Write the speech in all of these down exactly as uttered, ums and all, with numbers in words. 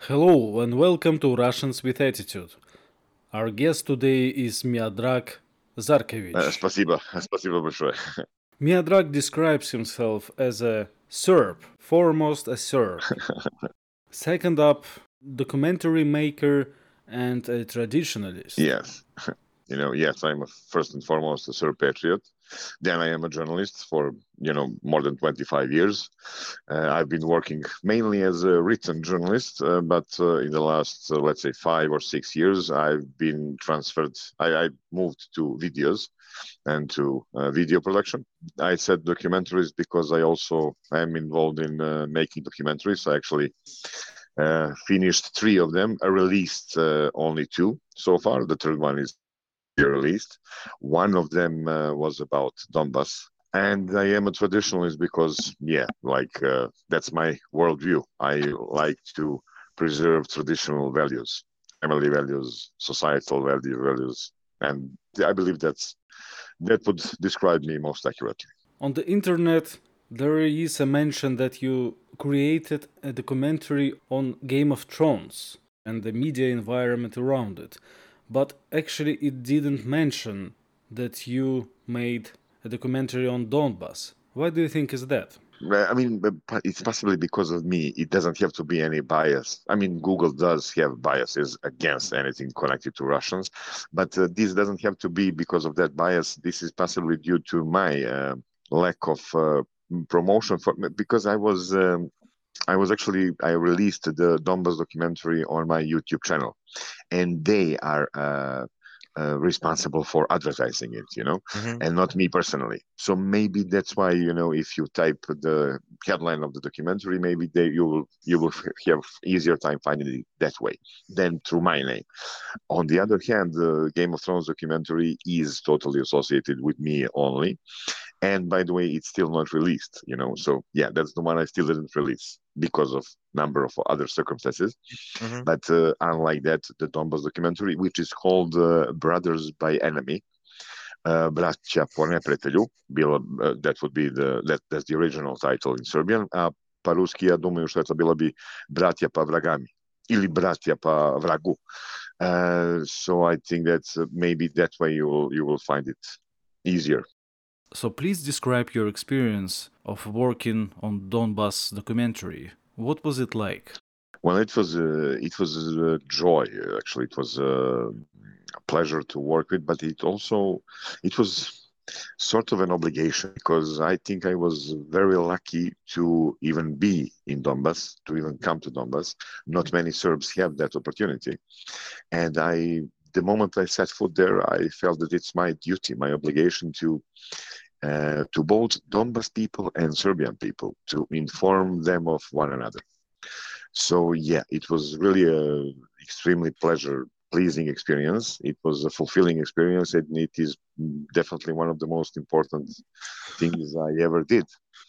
Hello and welcome to Russians with Attitude. Our guest today is Miodrag Э, Zarkevich. Спасибо, спасибо большое. Miodrag describes himself as a Serb, foremost a Serb. Second up, documentary maker and a traditionalist. Yes, you know, yes, I'm a, first and foremost a Serb patriot. Then I am a journalist for, you know, more than twenty-five years. Uh, I've been working mainly as a written journalist, uh, but uh, in the last, uh, let's say, five or six years, I've been transferred. I, I moved to videos and to uh, video production. I said documentaries because I also am involved in uh, making documentaries. I actually uh, finished three of them. I released uh, only two so far. The third one is released. One of them uh, was about Donbass. And I am a traditionalist because, yeah, like uh, that's my worldview. I like to preserve traditional values, family values, societal value values, and I believe that's that would describe me most accurately. On the internet, there is a mention that you created a documentary on Game of Thrones and the media environment around it. But actually, it didn't mention that you made a documentary on Donbass. Why do you think is that? Well, I mean, but po- it's possibly because of me. It doesn't have to be any bias. I mean, Google does have biases against anything connected to Russians, but uh, this doesn't have to be because of that bias. This is possibly due to my uh, lack of uh, promotion for because I was um, I was actually I released the Donbas documentary on my YouTube channel, and they are uh, uh, responsible for advertising it, you know, hmm and not me personally. So maybe that's why, you know, if you type the headline of the documentary, maybe they you will you will have easier time finding it that way than through my name. On the other hand, the Game of Thrones documentary is totally associated with me only, and by the way, it's still not released, you know. So yeah, that's the one I still didn't release because of number of other circumstances. hmm But uh, unlike that, the Donbass documentary, which is called uh, Brothers by Enemy, uh, Braća po neprijatelju, bilo, uh, that would be the that, that's the original title in Serbian. A pa ruski ja думаю što je to bilo bi Bratja pa vragami ili Bratja pa vragu. Uh, so I think that uh, maybe that way you will you will find it easier. So please describe your experience of working on Donbass documentary. What was it like? Well, it was uh, it was a joy. Actually, it was uh, a pleasure to work with, but it also it was sort of an obligation because I think I was very lucky to even be in Donbass, to even come to Donbass. Not many Serbs have that opportunity, and I. The moment I set foot there, I felt that it's my duty, my obligation to uh, to both Donbas people and Serbian people to inform them of one another. So yeah, it was really a extremely pleasure pleasing experience. It was a fulfilling experience, and it is definitely one of the most important things I ever did.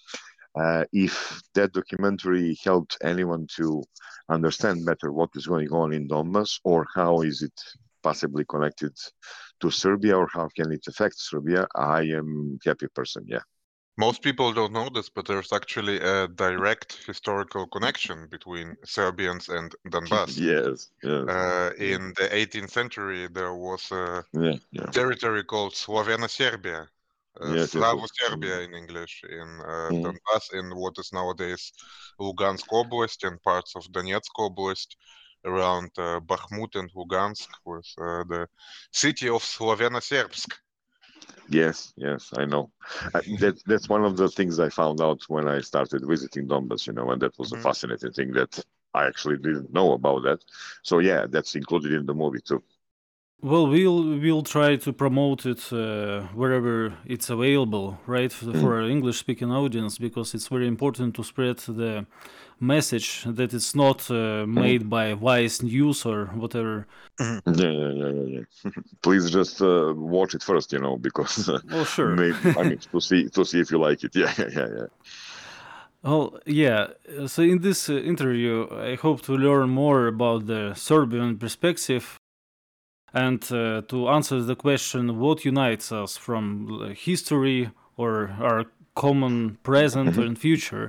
Uh, if that documentary helped anyone to understand better what is going on in Donbass or how is it possibly connected to Serbia or how can it affect Serbia, I am happy person. Yeah. Most people don't know this, but there's actually a direct historical connection between Serbians and Donbass. Yes. Yes. Uh, in the eighteenth century, there was a Yeah. Yeah. territory called Slovena Serbia, uh, Yes. Yes. Slavo Yes. Serbia in English, in uh, Mhm. Donbass, in what is nowadays Lugansk Oblast and parts of Donetsk Oblast, around uh, Bakhmut and Lugansk, with uh, the city of Slovena Serbsk. Yes, yes, I know. I, that that's one of the things I found out when I started visiting Donbass, you know, and that was a Mhm. fascinating thing that I actually didn't know about that. So yeah, that's included in the movie too. Well, we'll we'll try to promote it uh, wherever it's available, right, for, Mm. for an English-speaking audience, because it's very important to spread the message that it's not uh, Mhm. made by Vice News or whatever. Mhm. Yeah, yeah, yeah, yeah, yeah. Please just uh, watch it first, you know, because uh, Well, sure. maybe I mean to see to see if you like it. Yeah, yeah, yeah, yeah. Well, yeah. uh, So in this uh, interview, I hope to learn more about the Serbian perspective and uh, to answer the question what unites us from uh, history or our common present Mhm. and future.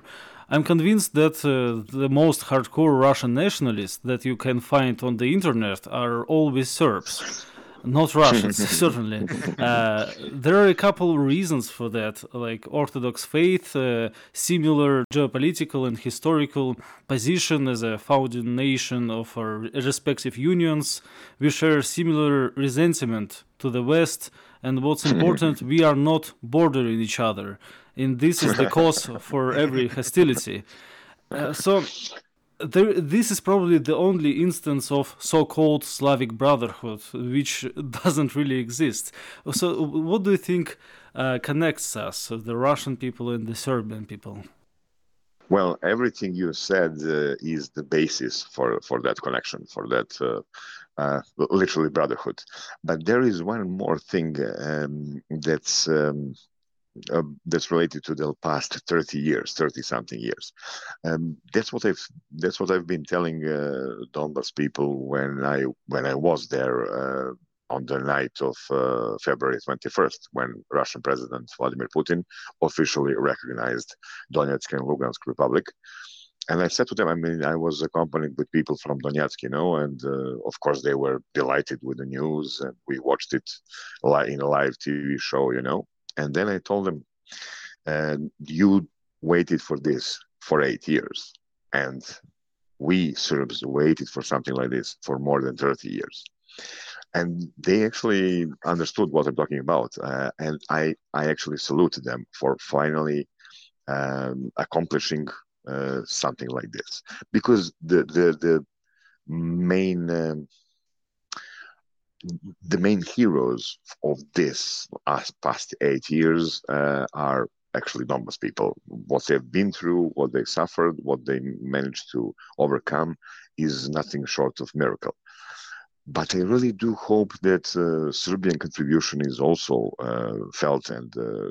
I'm convinced that uh, the most hardcore Russian nationalists that you can find on the internet are always Serbs. Not Russians, certainly. Uh, there are a couple reasons for that, like Orthodox faith, uh, similar geopolitical and historical position as a founding nation of our respective unions. We share similar resentment to the West, and what's important, we are not bordering each other. And this is the cause for every hostility. Uh, so there, this is probably the only instance of so-called Slavic brotherhood, which doesn't really exist. So, what do you think uh, connects us, the Russian people and the Serbian people? Well, everything you said uh, is the basis for, for that connection, for that uh, uh, literally brotherhood. But there is one more thing um, that's um, uh, that's related to the past thirty years, thirty something years. Um, that's what I've that's what I've been telling uh, Donbas people when I when I was there uh, on the night of uh, February twenty-first, when Russian President Vladimir Putin officially recognized Donetsk and Lugansk Republic. And I said to them, I mean, I was accompanied with people from Donetsk, you know, and uh, of course they were delighted with the news, and we watched it li- in a live T V show, you know. And then I told them, uh, you waited for this for eight years. And we Serbs waited for something like this for more than thirty years. And they actually understood what I'm talking about. Uh, and I, I actually saluted them for finally um, accomplishing uh, something like this. Because the, the, the main... Um, the main heroes of this past eight years uh, are actually Donbas people. What they've been through, what they suffered, what they managed to overcome is nothing short of miracle. But I really do hope that uh, Serbian contribution is also uh, felt and uh,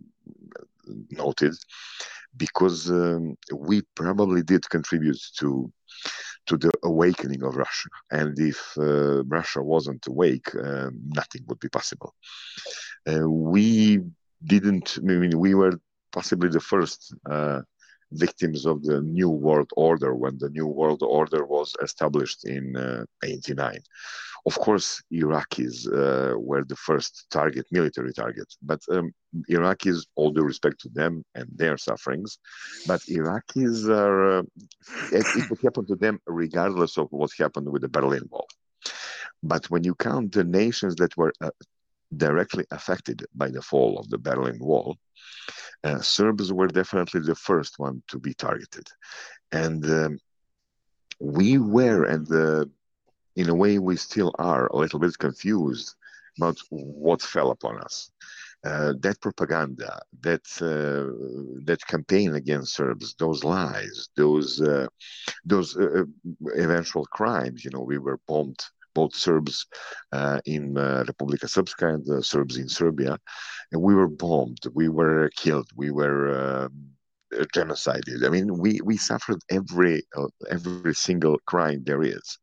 noted, because um, we probably did contribute to to the awakening of Russia. And if uh, Russia wasn't awake, uh, nothing would be possible. Uh, we didn't, I mean, we were possibly the first uh, victims of the New World Order when the New World Order was established in uh, eighty-nine. Of course, Iraqis uh, were the first target, military target, but um, Iraqis, all due respect to them and their sufferings, but Iraqis are, uh, it, it would happen to them regardless of what happened with the Berlin Wall. But when you count the nations that were uh, directly affected by the fall of the Berlin Wall, uh, Serbs were definitely the first one to be targeted. And um, we were, and uh, in a way we still are, a little bit confused about what fell upon us. Uh, that propaganda, that uh, that campaign against Serbs, those lies, those uh, those uh, eventual crimes. You know, we were bombed, both Serbs uh, in uh, Republika Srpska and the Serbs in Serbia, and we were bombed, we were killed, we were uh, genocided. I mean, we we suffered every uh, every single crime there is,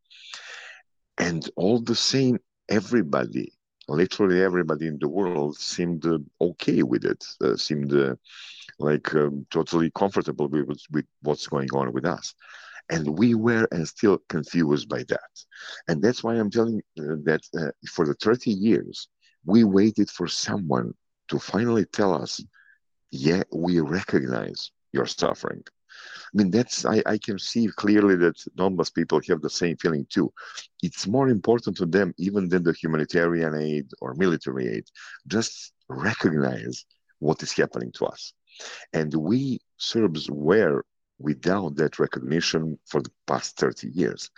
and all the same, everybody, literally everybody in the world seemed uh, okay with it, uh, seemed uh, like um, totally comfortable with, with what's going on with us. And we were and still confused by that. And that's why I'm telling uh, that uh, for the thirty years, we waited for someone to finally tell us, yeah, we recognize your suffering. I mean, that's, I, I can see clearly that Donbas people have the same feeling too. It's more important to them even than the humanitarian aid or military aid. Just recognize what is happening to us. And we Serbs were without that recognition for the past thirty years.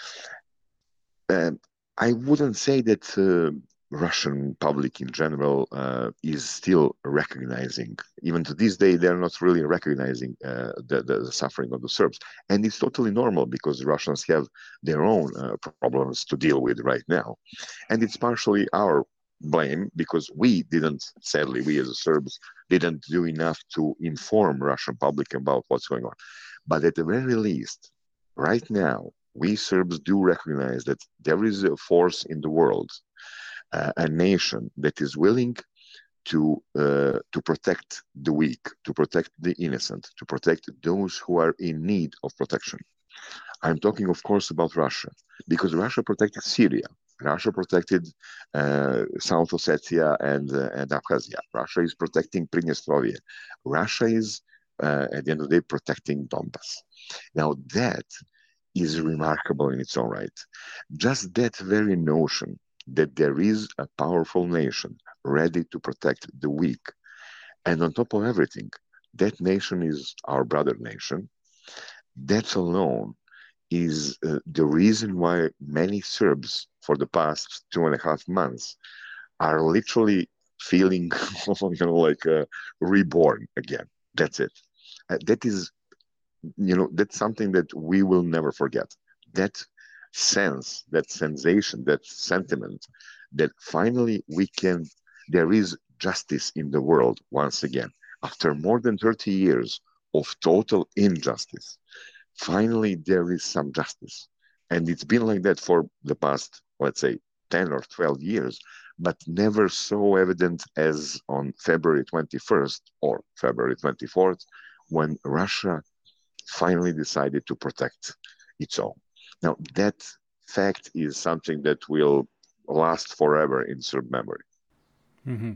And I wouldn't say that uh, Russian public in general uh, is still recognizing, even to this day, they're not really recognizing uh, the, the suffering of the Serbs. And it's totally normal because Russians have their own uh, problems to deal with right now. And it's partially our blame because we didn't, sadly, we as Serbs didn't do enough to inform Russian public about what's going on. But at the very least, right now, we Serbs do recognize that there is a force in the world, uh, a nation that is willing to uh, to protect the weak, to protect the innocent, to protect those who are in need of protection. I'm talking, of course, about Russia, because Russia protected Syria. Russia protected uh, South Ossetia and, uh, and Abkhazia. Russia is protecting Pridnestrovia. Russia is, uh, at the end of the day, protecting Donbass. Now, that is remarkable in its own right. Just that very notion that there is a powerful nation ready to protect the weak, and on top of everything, that nation is our brother nation, that alone is uh, the reason why many Serbs for the past two and a half months are literally feeling you know, like uh, reborn again. That's it. Uh, that is, you know, that's something that we will never forget. That sense, that sensation, that sentiment that finally we can, there is justice in the world once again. After more than thirty years of total injustice, finally there is some justice. And it's been like that for the past, let's say, ten or twelve years, but never so evident as on February twenty-first or February twenty-fourth, when Russia finally decided to protect its own. Now, that fact is something that will last forever in Serb memory. Mm-hmm.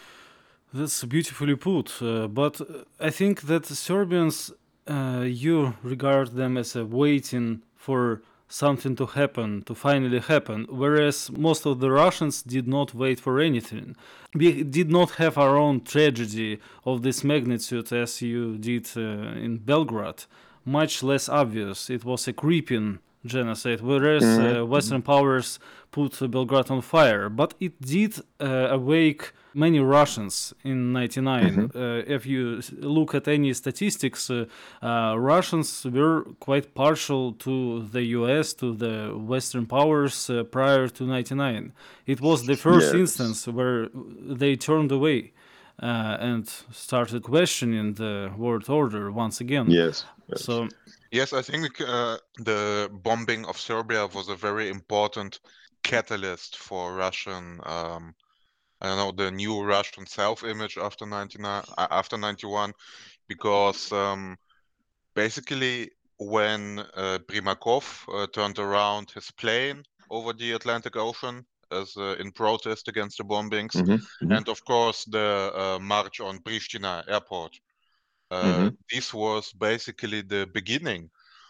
That's beautifully put, uh, but I think that Serbians, uh, you regard them as a waiting for something to happen, to finally happen, whereas most of the Russians did not wait for anything. We did not have our own tragedy of this magnitude as you did uh, in Belgrade, much less obvious. It was a creeping genocide, whereas Mhm. uh, Western powers put Belgrade on fire. But it did uh, awake many Russians in ninety-nine. Mhm. Uh, if you s- look at any statistics, uh, uh, Russians were quite partial to the U S, to the Western powers uh, prior to ninety-nine. It was the first Yes. instance where they turned away uh, and started questioning the world order once again. Yes. Yes. So Yes, I think uh, the bombing of Serbia was a very important catalyst for Russian, um, I don't know, the new Russian self-image after ninety-nine, uh, after ninety-one, because um, basically when uh, Primakov uh, turned around his plane over the Atlantic Ocean as uh, in protest against the bombings, Mhm. Mhm. and of course the uh, march on Pristina airport, uh, Mhm. this was basically the beginning.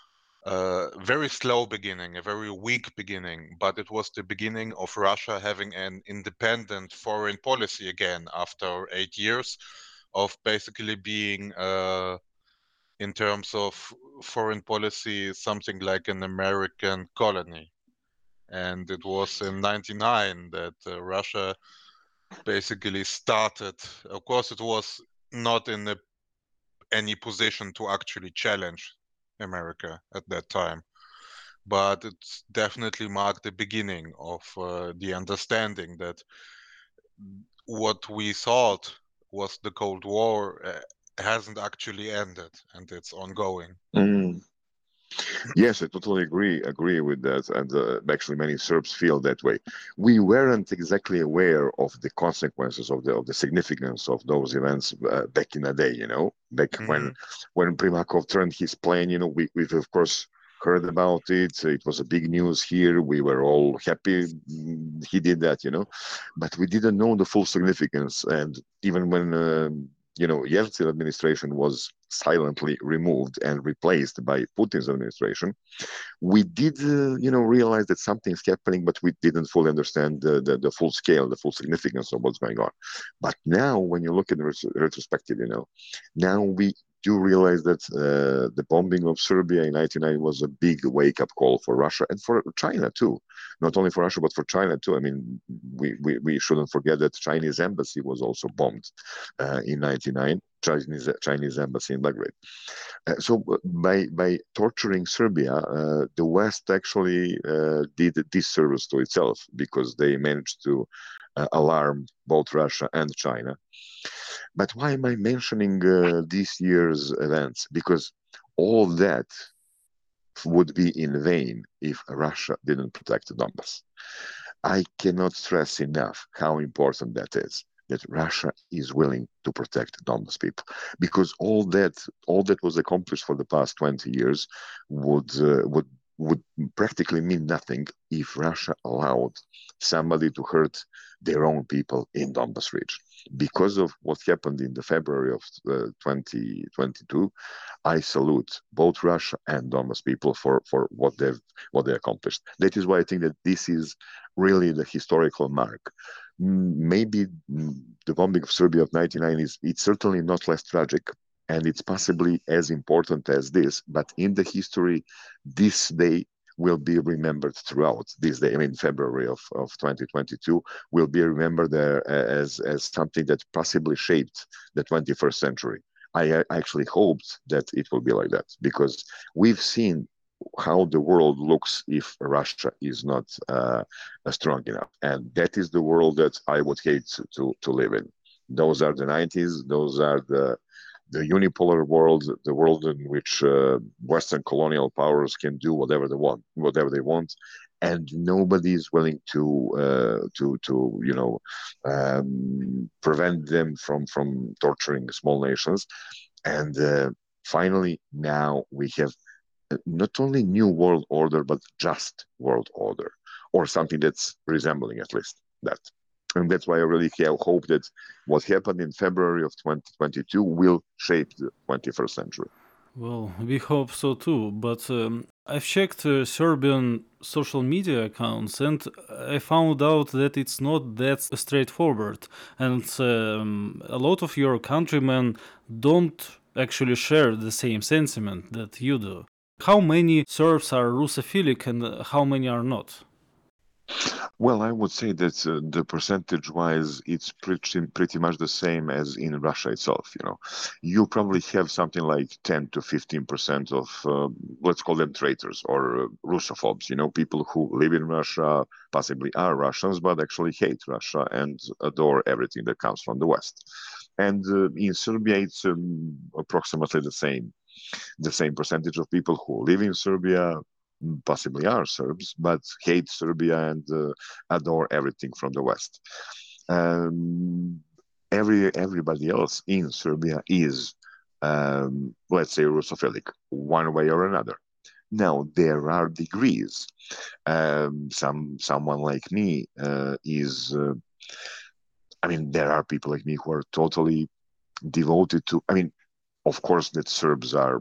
Uh, very slow beginning, a very weak beginning, but it was the beginning of Russia having an independent foreign policy again after eight years of basically being, uh, in terms of foreign policy, something like an American colony. And it was in ninety-nine that uh, Russia basically started. Of course, it was not in a, any position to actually challenge America at that time, but it's definitely marked the beginning of uh, the understanding that what we thought was the Cold War uh, hasn't actually ended and it's ongoing. Mm. Yes, I totally agree agree with that, and uh, actually, many Serbs feel that way. We weren't exactly aware of the consequences of the of the significance of those events uh, back in the day. You know, back when Mhm. when Primakov turned his plane. You know, we we've of course heard about it. It was a big news here. We were all happy mm, he did that. You know, but we didn't know the full significance. And even when um you know, Yeltsin administration was silently removed and replaced by Putin's administration, we did, uh, you know, realize that something's happening, but we didn't fully understand the, the, the full scale, the full significance of what's going on. But now, when you look at the ret- retrospective, you know, now we do realize that uh, the bombing of Serbia in ninety-nine was a big wake-up call for Russia and for China too. Not only for Russia, but for China too. I mean, we, we, we shouldn't forget that Chinese embassy was also bombed uh, in ninety-nine. Chinese Chinese embassy in Belgrade. Uh, so uh, by by torturing Serbia, uh, the West actually uh, did a disservice to itself because they managed to uh, alarm both Russia and China. But why am I mentioning uh, this year's events? Because all that would be in vain if Russia didn't protect Donbass. I cannot stress enough how important that is. that Russia is willing to protect Donbas people, because all that all that was accomplished for the past twenty years would uh, would would practically mean nothing if Russia allowed somebody to hurt their own people in Donbas region. Because of what happened in the February of uh, twenty twenty-two, I salute both Russia and Donbas people for, for what they've what they accomplished. That is why I think that this is really the historical mark. Maybe the bombing of Serbia of ninety-nine is it's certainly not less tragic, and it's possibly as important as this. But in the history, this day will be remembered throughout this day. I mean, February of, of twenty twenty-two will be remembered uh, as as something that possibly shaped the twenty-first century. I, I actually hoped that it will be like that, because we've seen how the world looks if Russia is not uh, strong enough. And that is the world that I would hate to, to, to live in. Those are the nineties. Those are the the unipolar world, the world in which uh, Western colonial powers can do whatever they want, whatever they want, and nobody is willing to uh, to to you know um, prevent them from from torturing small nations. And uh, finally, now we have not only new world order, but just world order, or something that's resembling at least that. And that's why I really have hope that what happened in February of twenty twenty-two will shape the twenty-first century. Well, we hope so too, but um, I've checked uh, Serbian social media accounts and I found out that it's not that straightforward. And um, a lot of your countrymen don't actually share the same sentiment that you do. How many Serbs are Russophilic and how many are not? Well, I would say that uh, the percentage-wise, it's pretty pretty much the same as in Russia itself. You know, you probably have something like ten to fifteen percent of uh, let's call them traitors or uh, Russophobes. You know, people who live in Russia, possibly are Russians, but actually hate Russia and adore everything that comes from the West. And uh, in Serbia, it's um, approximately the same the same percentage of people who live in Serbia possibly are Serbs, but hate Serbia and uh, adore everything from the West. Um, every everybody else in Serbia is, um, let's say, Russophilic, one way or another. Now there are degrees. Um, some someone like me uh, is. Uh, I mean, there are people like me who are totally devoted to. I mean, of course, that Serbs are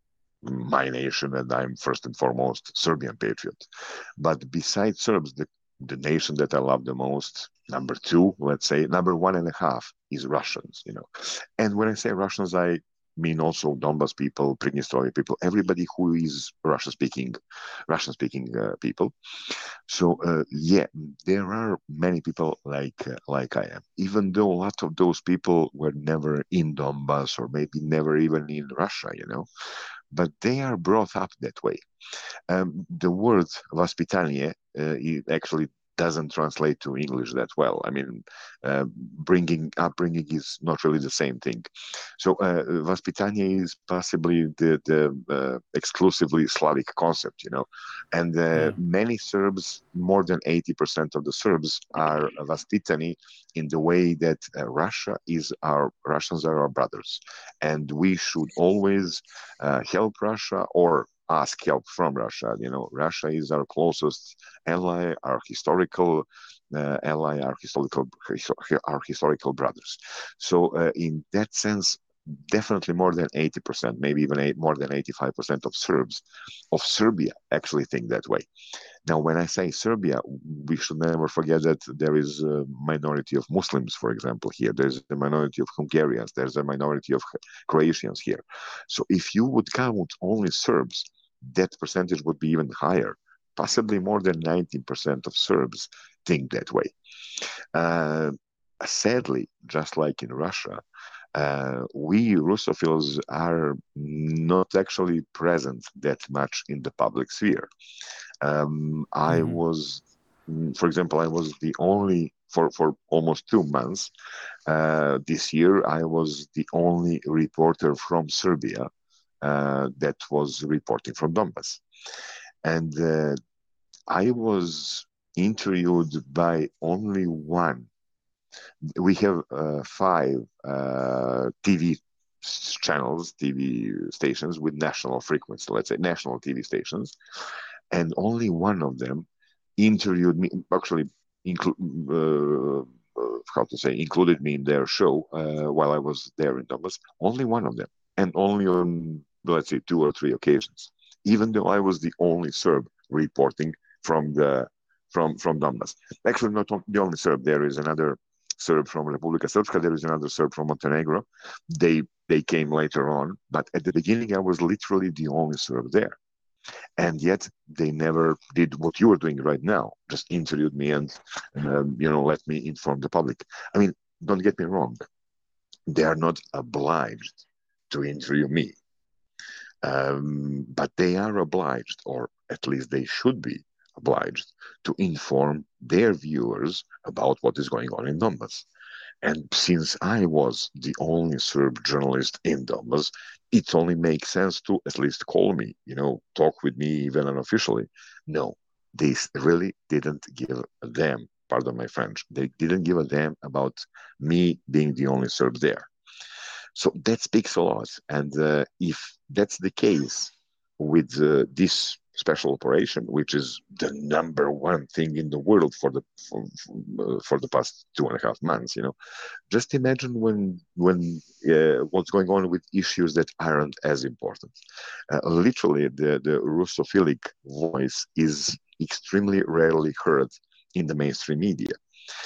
my nation, and I'm first and foremost Serbian patriot. But besides Serbs, the, the nation that I love the most, number two, let's say, number one and a half is Russians, you know. And when I say Russians, I mean also Donbas people, Pridnestrovia people, everybody who is Russian speaking, Russian speaking uh, people. So uh, yeah, there are many people like uh, like I am, even though a lot of those people were never in Donbas or maybe never even in Russia, you know, but they are brought up that way. Um, the word воспитание uh, it actually doesn't translate to English that well. I mean, uh, bringing upbringing is not really the same thing. So, uh, воспитание is possibly the the uh, exclusively Slavic concept, you know, and uh, Yeah. many Serbs, more than eighty percent of the Serbs, are воспитаны in the way that uh, Russia is our Russians are our brothers, and we should always uh, help Russia or ask help from Russia. You know, Russia is our closest ally, our historical uh, ally, our historical our historical brothers. So, uh, in that sense, definitely more than eighty percent, maybe even eight, more than eighty-five percent of Serbs of Serbia actually think that way. Now, when I say Serbia, we should never forget that there is a minority of Muslims, for example, here. There's a minority of Hungarians. There's a minority of Croatians here. So if you would count only Serbs, that percentage would be even higher. Possibly more than ninety percent of Serbs think that way. Uh, sadly, just like in Russia, uh, we Russophiles are not actually present that much in the public sphere. Um, I Mhm. was, mm, for example, I was the only for for almost two months uh, this year. I was the only reporter from Serbia uh, that was reporting from Donbass, and uh, I was interviewed by only one We have uh, five uh, T V channels, T V stations with national frequency, let's say national T V stations, and only one of them interviewed me, actually, include, uh, uh, how to say, included me in their show uh, while I was there in Donbass. Only one of them, and only on, let's say, two or three occasions, even though I was the only Serb reporting from the from from Donbass. Actually, not the only Serb. There is another Serb from Republika Srpska. There is another Serb from Montenegro. They they came later on, but at the beginning, I was literally the only Serb there, and yet they never did what you are doing right now. Just interviewed me and um, you know let me inform the public. I mean, don't get me wrong. They are not obliged to interview me, um, but they are obliged, or at least they should be obliged, to inform their viewers about what is going on in Donbass. And since I was the only Serb journalist in Donbass, it only makes sense to at least call me, you know, talk with me even unofficially. No, this really didn't give a damn, pardon my French, they didn't give a damn about me being the only Serb there. So that speaks a lot. And uh, if that's the case with uh, this special operation, which is the number one thing in the world for the for, for, uh, for the past two and a half months, you know, just imagine when when uh, what's going on with issues that aren't as important. Uh, literally, the the Russophilic voice is extremely rarely heard in the mainstream media.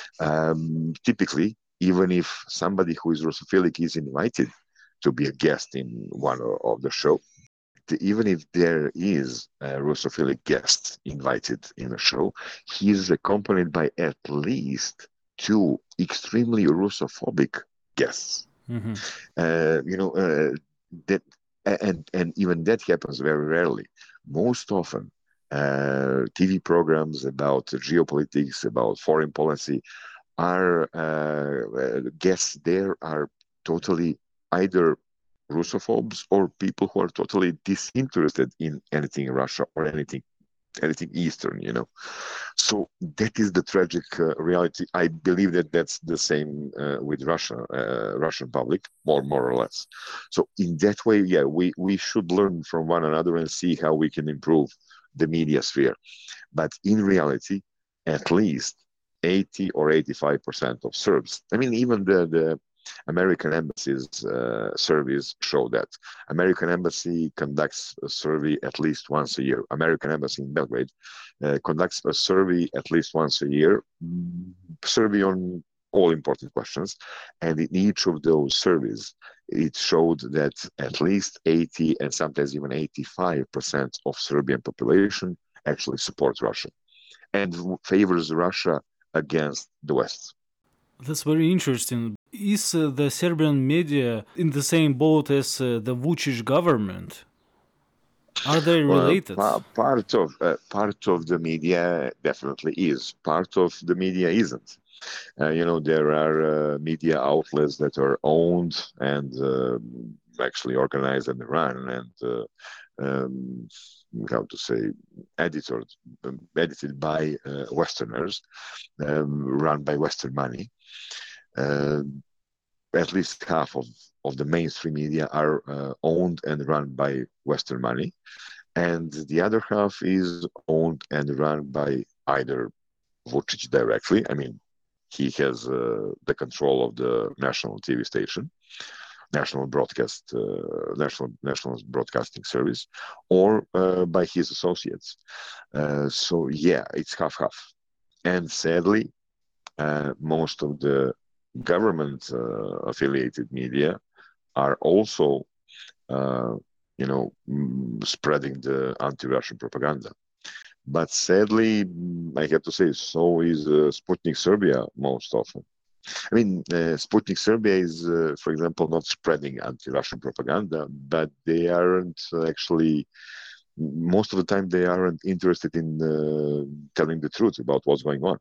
Um, typically, even if somebody who is Russophilic is invited to be a guest in one of the show, even if there is a Russophilic guest invited in a show, he is accompanied by at least two extremely Russophobic guests. Mm-hmm. Uh, you know, uh, that and and even that happens very rarely. Most often, uh, T V programs about geopolitics, about foreign policy, are uh, guests there are totally either Russophobes or people who are totally disinterested in anything Russia or anything anything Eastern, you know. So that is the tragic uh, reality. I believe that that's the same uh, with Russia, uh, Russian public, more more or less. So in that way, yeah, we we should learn from one another and see how we can improve the media sphere. But in reality, at least eighty or eighty-five percent of Serbs, I mean, even the, the American embassy's uh, surveys show that. American embassy conducts a survey at least once a year. American embassy in Belgrade uh, conducts a survey at least once a year, survey on all important questions. And in each of those surveys, it showed that at least eighty and sometimes even eighty-five percent of Serbian population actually supports Russia and favors Russia against the West. That's very interesting. Is uh, the Serbian media in the same boat as uh, the Vučić government? Are they related? Uh, part of uh, part of the media definitely is. Part of the media isn't. Uh, you know, there are uh, media outlets that are owned and uh, actually organized and run and uh, um, how to say edited edited by uh, Westerners, um, run by Western money. Uh, at least half of, of the mainstream media are uh, owned and run by Western money. And the other half is owned and run by either Vučić directly. I mean, he has uh, the control of the national T V station, national broadcast, uh, national national broadcasting service, or uh, by his associates. Uh, so yeah, it's half half. And sadly, uh, most of the government uh, affiliated media are also, uh, you know, mm, spreading the anti-Russian propaganda. But sadly, I have to say, so is uh, Sputnik Serbia most often. I mean, uh, Sputnik Serbia is, uh, for example, not spreading anti-Russian propaganda, but they aren't actually, most of the time, they aren't interested in uh, telling the truth about what's going on.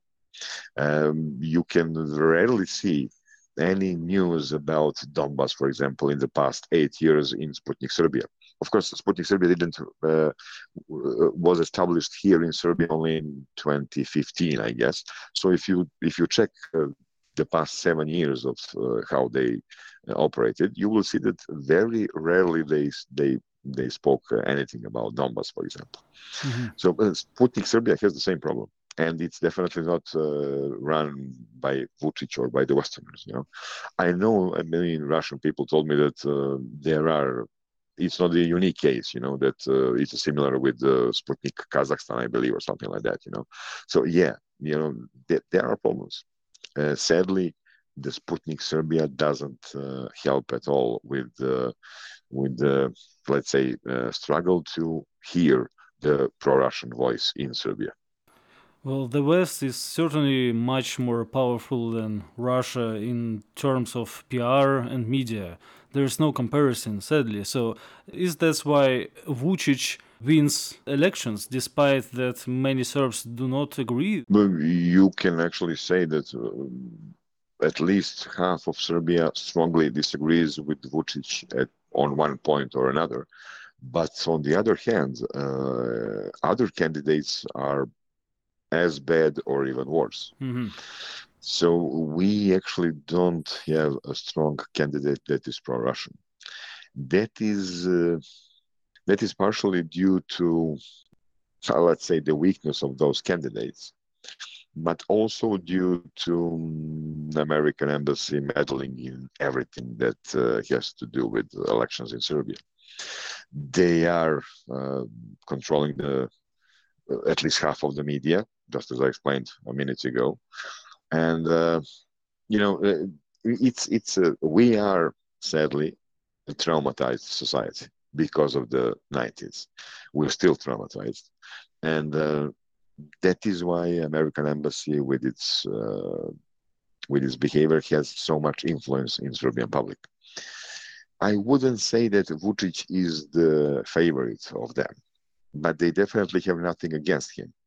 Um, you can rarely see any news about Donbass, for example, in the past eight years in Sputnik Serbia. Of course, Sputnik Serbia didn't uh, was established here in Serbia only in twenty fifteen, I guess. So if you if you check uh, the past seven years of uh, how they uh, operated, you will see that very rarely they they they spoke uh, anything about Donbass, for example. Mm-hmm. So uh, Sputnik Serbia has the same problem, and it's definitely not uh, run by Vucic or by the Westerners. You know, I know many Russian people told me that uh, there are. It's not a unique case, you know, that uh, it's similar with uh, Sputnik Kazakhstan, I believe, or something like that, you know. So yeah, you know, th- there are problems. Uh, sadly, the Sputnik Serbia doesn't uh, help at all with uh, with the, let's say, uh, struggle to hear the pro-Russian voice in Serbia. Well, the West is certainly much more powerful than Russia in terms of P R and media. There's no comparison, sadly. So, is that why Vucic wins elections, despite that many Serbs do not agree? But you can actually say that uh, at least half of Serbia strongly disagrees with Vucic at, on one point or another. But on the other hand, uh, other candidates are as bad or even worse. Mm-hmm. So we actually don't have a strong candidate that is pro-Russian. That is uh, that is partially due to, uh, let's say, the weakness of those candidates, but also due to um, American embassy meddling in everything that uh, has to do with elections in Serbia. They are uh, controlling the uh, at least half of the media, just as I explained a minute ago, and uh, you know, uh, it's it's uh, we are sadly a traumatized society because of the nineties. We're still traumatized, and uh, that is why American embassy, with its uh, with its behavior, has so much influence in Serbian public. I wouldn't say that Vucic is the favorite of them, but they definitely have nothing against him.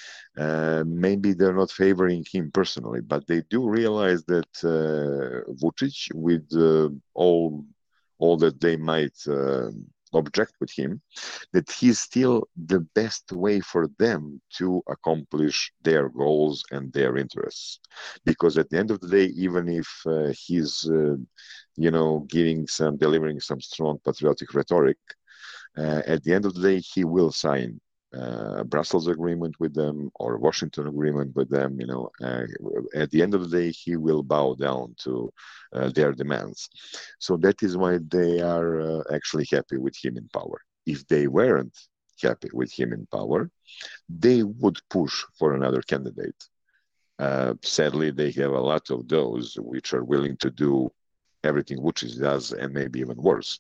Uh, maybe they're not favoring him personally, but they do realize that uh, Vucic, with uh, all all that they might uh, object with him, that he's still the best way for them to accomplish their goals and their interests. Because at the end of the day, even if uh, he's, uh, you know, giving some, delivering some strong patriotic rhetoric, uh, at the end of the day, he will sign uh, Brussels agreement with them or Washington agreement with them. You know, uh, at the end of the day, he will bow down to uh, their demands. So that is why they are uh, actually happy with him in power. If they weren't happy with him in power, they would push for another candidate. Uh, sadly, they have a lot of those which are willing to do everything Vucic does and maybe even worse.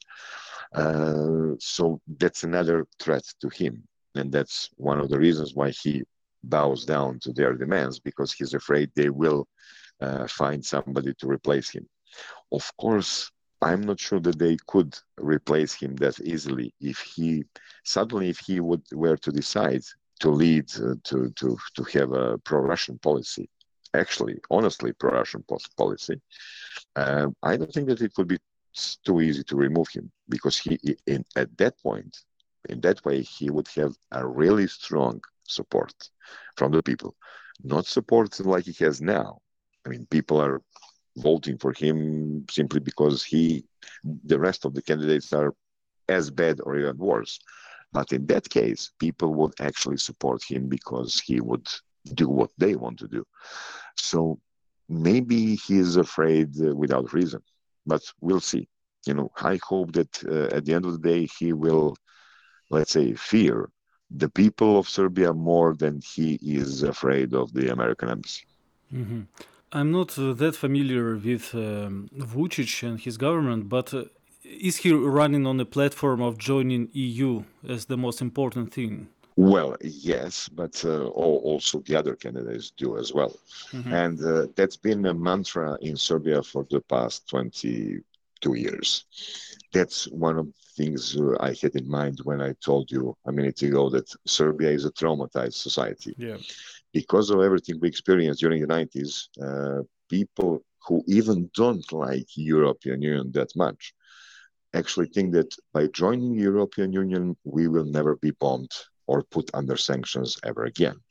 Uh, so that's another threat to him. And that's one of the reasons why he bows down to their demands, because he's afraid they will uh, find somebody to replace him. Of course, I'm not sure that they could replace him that easily if he suddenly, if he would were to decide to lead, uh, to, to, to have a pro-Russian policy, actually, honestly, pro-Russian policy. Uh, I don't think that it would be too easy to remove him, because he, in, at that point, in that way, he would have a really strong support from the people, not support like he has now. I mean, people are voting for him simply because he, the rest of the candidates are as bad or even worse. But in that case, people would actually support him because he would do what they want to do. So maybe he is afraid uh, without reason, but we'll see. You know, I hope that uh, at the end of the day, he will, let's say, fear the people of Serbia more than he is afraid of the American embassy. Mm-hmm. I'm not uh, that familiar with um, Vucic and his government, but uh, is he running on a platform of joining E U as the most important thing? Well, yes, but uh, also the other candidates do as well. Mm-hmm. And uh, that's been a mantra in Serbia for the past twenty-two years. That's one of the things uh, I had in mind when I told you a minute ago that Serbia is a traumatized society. Yeah. Because of everything we experienced during the nineties, uh, people who even don't like European Union that much actually think that by joining European Union, we will never be bombed or put under sanctions ever again.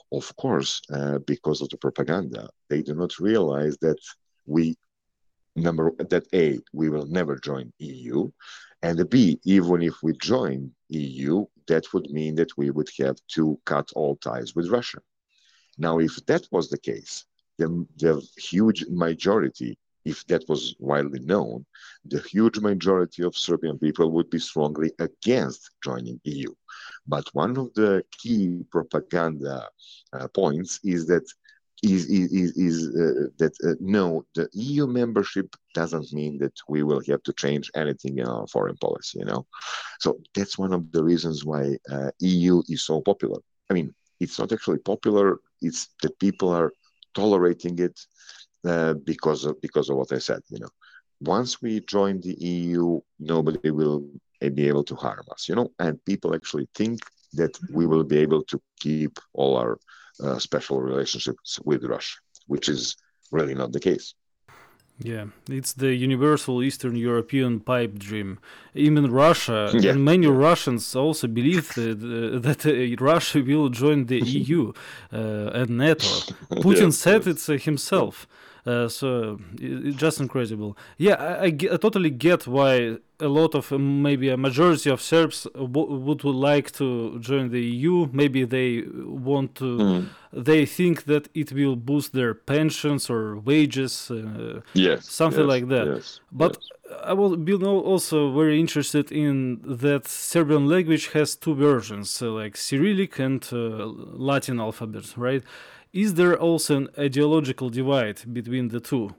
Of course, uh, because of the propaganda, they do not realize that we number that A, we will never join E U, and B, even if we join E U, that would mean that we would have to cut all ties with Russia. Now, if that was the case, the, the huge majority, if that was widely known, the huge majority of Serbian people would be strongly against joining E U. But one of the key propaganda uh, points is that is is is uh, that uh, no, the E U membership doesn't mean that we will have to change anything in our foreign policy. You know, so that's one of the reasons why uh, E U is so popular. I mean, it's not actually popular; it's that people are tolerating it uh, because of because of what I said. You know, once we join the E U, nobody will be able to harm us. You know, and people actually think that we will be able to keep all our uh, special relationships with Russia, which is really not the case. Yeah, it's the universal Eastern European pipe dream. Even Russia Yeah, and many yeah. Russians also believe that, uh, that uh, Russia will join the E U uh, and NATO. Putin Yes, said yes. it uh, himself. Uh, so it, it's just incredible. Yeah, I, I, ge- I totally get why a lot of um, maybe a majority of Serbs w- would like to join the E U. Maybe they want to. Mm. They think that it will boost their pensions or wages. Uh, Yes, something yes, like that. yes, But yes. I will be now also very interested in that Serbian language has two versions, uh, like Cyrillic and uh, Latin alphabet, right? Is there also an ideological divide between the two?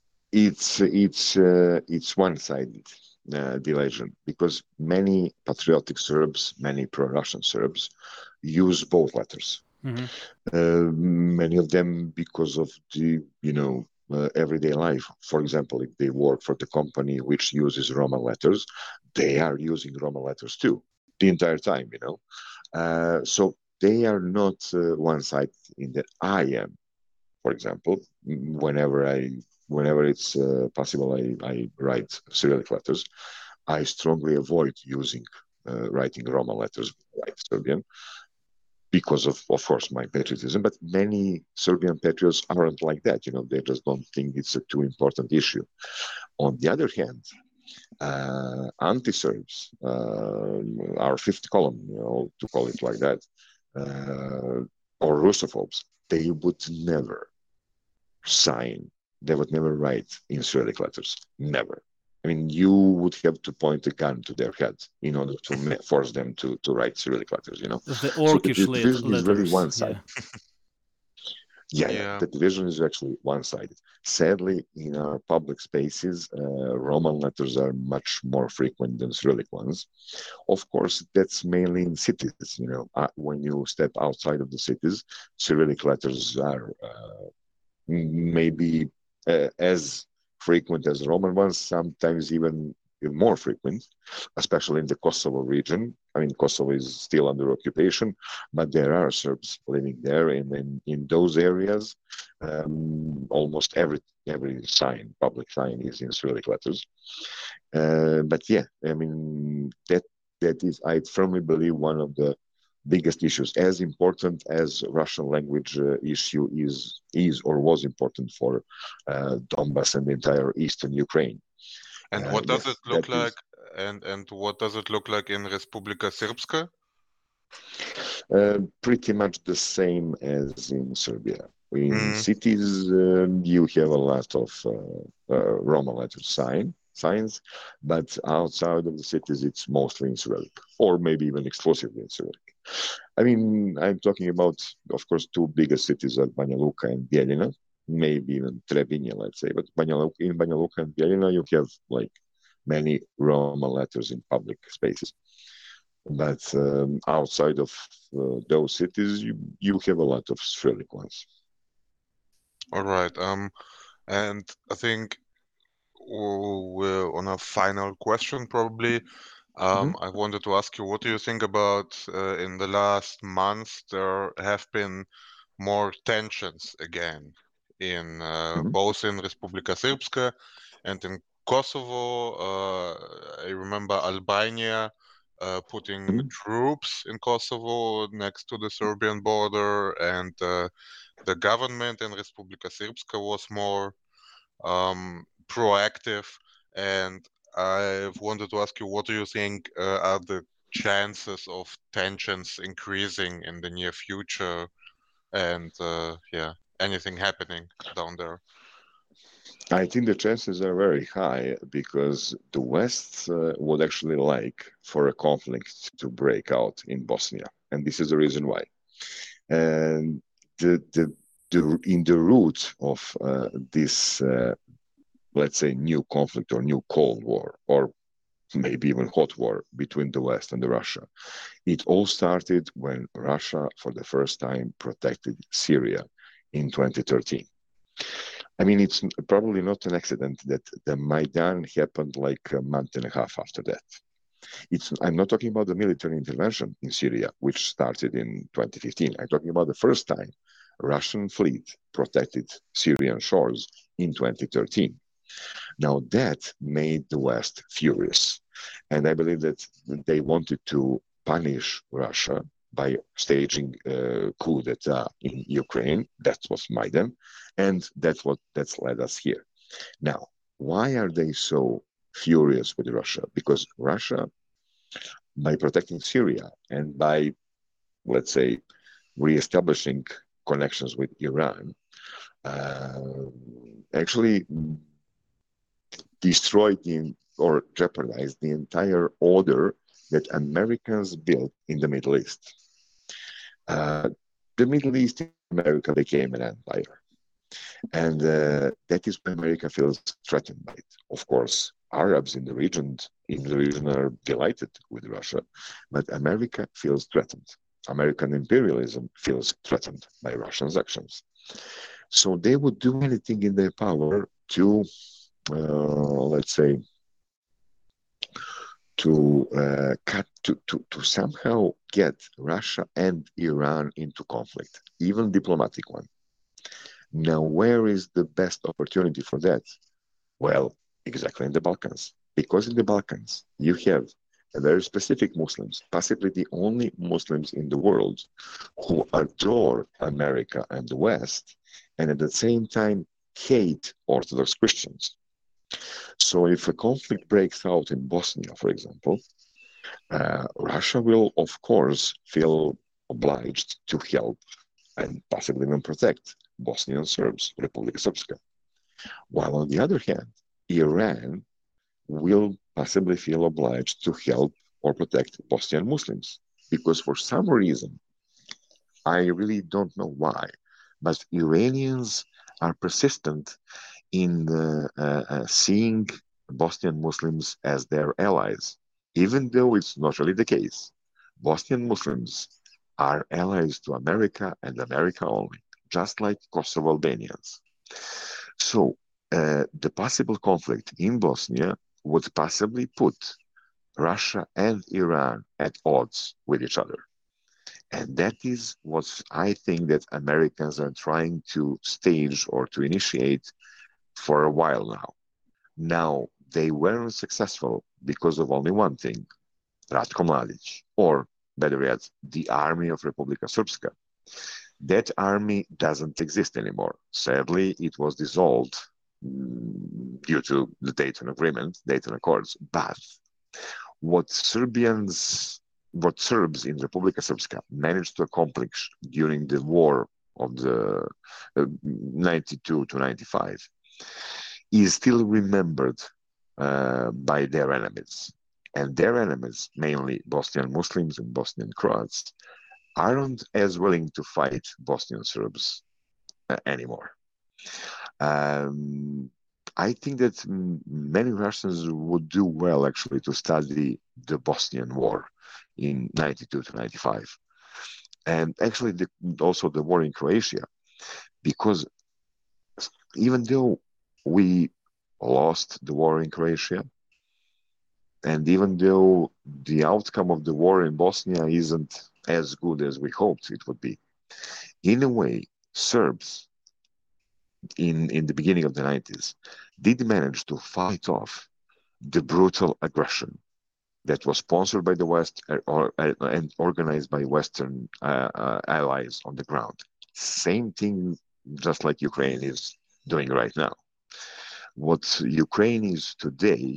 It's it's uh, it's one-sided uh, division because many patriotic Serbs, many pro-Russian Serbs, use both letters. Mhm. Uh, many of them because of the you know uh, everyday life. For example, if they work for the company which uses Roman letters, they are using Roman letters too the entire time. You know, uh, so they are not uh, one-sided in that. I am, for example, whenever I whenever it's uh, possible, I, I write Cyrillic letters. I strongly avoid using uh, writing Roman letters like Serbian because of, of course, my patriotism. But many Serbian patriots aren't like that. You know, they just don't think it's a too important issue. On the other hand, uh, anti-Serbs, uh, our fifth column, you know, to call it like that, uh, or Russophobes, they would never sign, they would never write in Cyrillic letters. Never. I mean, you would have to point a gun to their head in order to ma- force them to, to write Cyrillic letters, you know? The So the Orcish let- division is really letters, one yeah. sided. Yeah, yeah, Yeah. the division is actually one sided. Sadly, in our public spaces, uh, Roman letters are much more frequent than Cyrillic ones. Of course, that's mainly in cities. You know, uh, when you step outside of the cities, Cyrillic letters are uh, maybe uh, as frequent as Roman ones, sometimes even more frequent, especially in the Kosovo region. I mean, Kosovo is still under occupation, but there are Serbs living there, and in, in those areas, um, almost every every sign, public sign, is in Cyrillic letters. Uh, but yeah, I mean that that is, I firmly believe, one of the biggest issues, as important as Russian language uh, issue is is or was important for uh, Donbass and the entire eastern Ukraine. And Uh, what yeah, does it that look like? is And and what does it look like in Republika Srpska? uh, pretty much the same as in Serbia. In Mm, cities, um, you have a lot of uh, uh, Roman letter sign signs, but outside of the cities, it's mostly in Cyrillic, or maybe even exclusively in Cyrillic. I mean, I'm talking about, of course, two biggest cities are Banja Luka and Bijeljina, maybe even Trebinje, let's say. But Banja Luka, in Banja Luka and Bijeljina, you have like many Roman letters in public spaces. But um, outside of uh, those cities, you, you have a lot of Cyrillic ones. all right. Um, and I think we're on a final question, probably. Mm-hmm. Um, I wanted to ask you, what do you think about uh, in the last months there have been more tensions again in uh, Mm-hmm. both in Republika Srpska and in Kosovo. Uh, I remember Albania uh, putting Mhm. troops in Kosovo next to the Serbian border, and uh, the government in Republika Srpska was more um, proactive. And I wanted to ask you, what do you think uh, are the chances of tensions increasing in the near future, and uh, yeah, anything happening down there? I think the chances are very high because the West uh, would actually like for a conflict to break out in Bosnia, and this is the reason why. And the the, the in the root of uh, this, uh, let's say, new conflict or new Cold War, or maybe even hot war between the West and the Russia, it all started when Russia, for the first time, protected Syria in twenty thirteen. I mean, it's probably not an accident that the Maidan happened like a month and a half after that. It's, I'm not talking about the military intervention in Syria, which started in twenty fifteen. I'm talking about the first time Russian fleet protected Syrian shores in twenty thirteen. Now that made the West furious. And I believe that they wanted to punish Russia by staging a coup d'etat in Ukraine. That was Maidan. And that's what that's led us here. Now, why are they so furious with Russia? Because Russia, by protecting Syria and by, let's say, reestablishing connections with Iran, uh, actually destroyed the, or jeopardized the entire order that Americans built in the Middle East. Uh, the Middle East in America became an empire. And uh, that is why America feels threatened by it. Of course, Arabs in the region in the region are delighted with Russia, but America feels threatened. American imperialism feels threatened by Russia's actions. So they would do anything in their power to, uh, let's say, to uh, cut to, to, to somehow get Russia and Iran into conflict, even diplomatic one. Now, where is the best opportunity for that? Well, exactly in the Balkans. Because in the Balkans, you have a very specific Muslims, possibly the only Muslims in the world who adore America and the West, and at the same time hate Orthodox Christians. So if a conflict breaks out in Bosnia, for example, uh, Russia will, of course, feel obliged to help and possibly even protect Bosnian Serbs, Republika Srpska. While on the other hand, Iran will possibly feel obliged to help or protect Bosnian Muslims. Because for some reason, I really don't know why, but Iranians are persistent in uh, uh, uh, seeing Bosnian Muslims as their allies, even though it's not really the case. Bosnian Muslims are allies to America and America only, just like Kosovo Albanians. So uh, the possible conflict in Bosnia would possibly put Russia and Iran at odds with each other. And that is what I think that Americans are trying to stage or to initiate for a while now. Now, they weren't successful because of only one thing, Ratko Mladic, or better yet, the army of Republika Srpska. That army doesn't exist anymore. Sadly, it was dissolved mm, due to the Dayton Agreement, Dayton Accords. But what Serbians, what Serbs in Republika Srpska managed to accomplish during the war of the uh, ninety-two to ninety-five is still remembered uh, by their enemies. And their enemies, mainly Bosnian Muslims and Bosnian Croats, aren't as willing to fight Bosnian Serbs uh, anymore. Um, I think that mm, many Russians would do well actually to study the Bosnian War in ninety-two to ninety-five. And actually, the, also the war in Croatia, because even though we lost the war in Croatia, and even though the outcome of the war in Bosnia isn't as good as we hoped it would be, in a way, Serbs in, in the beginning of the nineties did manage to fight off the brutal aggression that was sponsored by the West or, or and organized by Western uh, uh, allies on the ground. Same thing, just like Ukraine is doing right now. What Ukraine is today,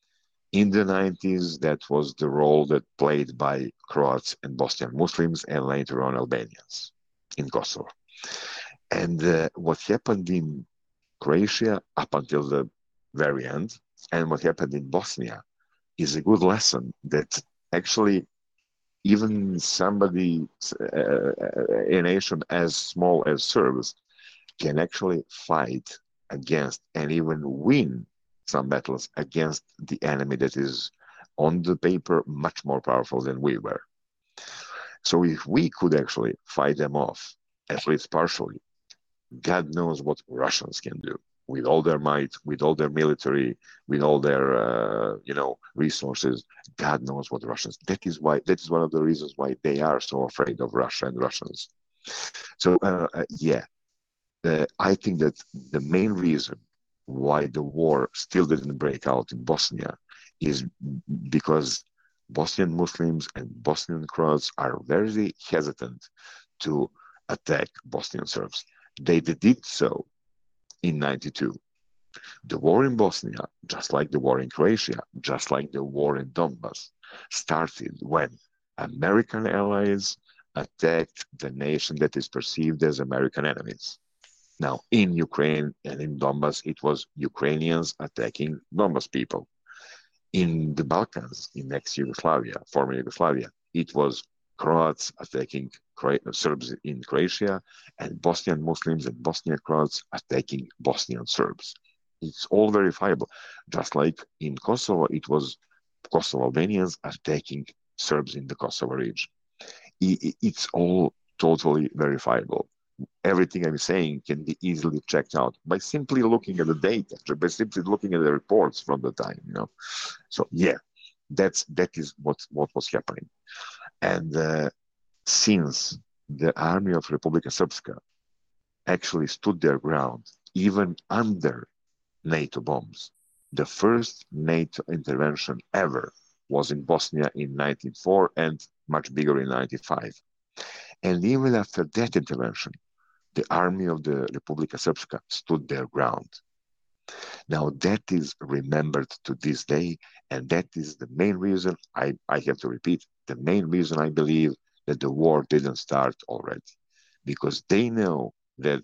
in the nineties, that was the role that played by Croats and Bosnian Muslims and later on Albanians in Kosovo. And uh, what happened in Croatia up until the very end, and what happened in Bosnia is a good lesson that actually even somebody, uh, a nation as small as Serbs, can actually fight against and even win some battles against the enemy that is on the paper much more powerful than we were. So if we could actually fight them off, at least partially, God knows what Russians can do with all their might, with all their military, with all their uh, you know resources. God knows what Russians. That is why. That is one of the reasons why they are so afraid of Russia and Russians. So uh, uh, yeah, uh, I think that the main reason why the war still didn't break out in Bosnia is because Bosnian Muslims and Bosnian Croats are very hesitant to attack Bosnian Serbs. They did so in ninety-two. The war in Bosnia, just like the war in Croatia, just like the war in Donbass, started when American allies attacked the nation that is perceived as American enemies. Now, in Ukraine and in Donbass, it was Ukrainians attacking Donbass people. In the Balkans, in ex-Yugoslavia, former Yugoslavia, it was Croats attacking Serbs in Croatia and Bosnian Muslims and Bosnian Croats attacking Bosnian Serbs. It's all verifiable. Just like in Kosovo, it was Kosovo Albanians attacking Serbs in the Kosovo region. It's all totally verifiable. Everything I'm saying can be easily checked out by simply looking at the data, by simply looking at the reports from the time, you know. So yeah, that's that is what what was happening. And uh, since the army of Republika Srpska actually stood their ground, even under NATO bombs, the first NATO intervention ever was in Bosnia in nineteen oh four and much bigger in ninety-five. And even after that intervention, the army of the Republika Srpska stood their ground. Now that is remembered to this day, and that is the main reason, I, I have to repeat, the main reason I believe that the war didn't start already. Because they know that,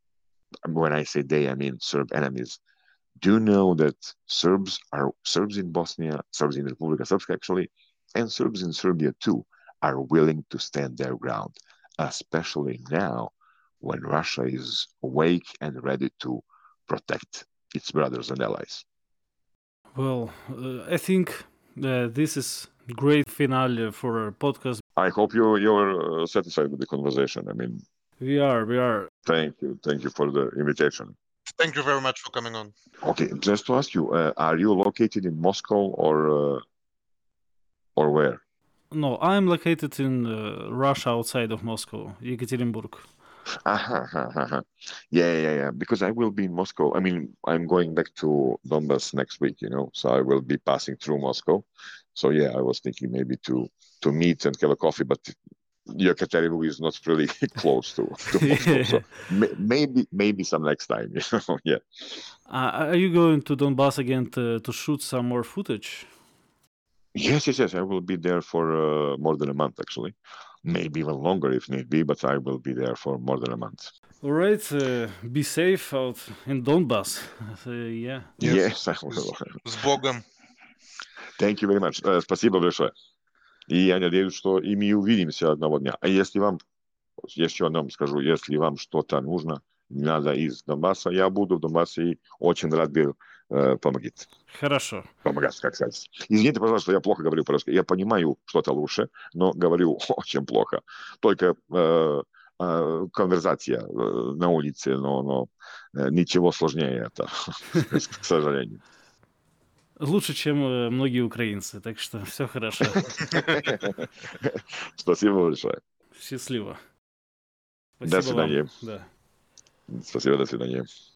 when I say they, I mean Serb enemies, do know that Serbs are Serbs in Bosnia, Serbs in Republika Srpska actually, and Serbs in Serbia too, are willing to stand their ground, especially now when Russia is awake and ready to protect its brothers and allies. Well, uh, I think uh, this is great finale for our podcast. I hope you you're satisfied with the conversation. I mean, we are, we are. Thank you, thank you for the invitation. Thank you very much for coming on. Okay, just to ask you, uh, are you located in Moscow or uh, or where? No, I'm located in uh, Russia, outside of Moscow, Yekaterinburg. Aha, aha, aha. Yeah, yeah, yeah. Because I will be in Moscow. I mean, I'm going back to Donbass next week, you know, so I will be passing through Moscow. So yeah, I was thinking maybe to to meet and have a coffee, but Yekaterinburg is not really close to, to Moscow. So may, maybe maybe some next time, you know. Yeah. Uh, are you going to Donbass again to, to shoot some more footage? Yes, yes, yes. I will be there for uh, more than a month, actually. Maybe even longer if need be, but I will be there for more than a month. All right. Uh, be safe out in Donbass. Uh, yeah. Yes, I will. С Богом. Thank you very much. Uh, спасибо большое. И я надеюсь, что и мы увидимся одного дня. А если вам, еще одном скажу, если вам что-то нужно, надо из Донбасса, я буду в Донбассе и очень рад был э, помогать. Хорошо. Помогать, как сказать. Извините, пожалуйста, я плохо говорю по-русски. Я понимаю что-то лучше, но говорю очень плохо. Только э, э, конверсация э, на улице, но, но э, ничего сложнее это, к сожалению. Лучше, чем э, многие украинцы, так что все хорошо. Спасибо большое. Счастливо. До свидания. Да. Спасибо, до свидания.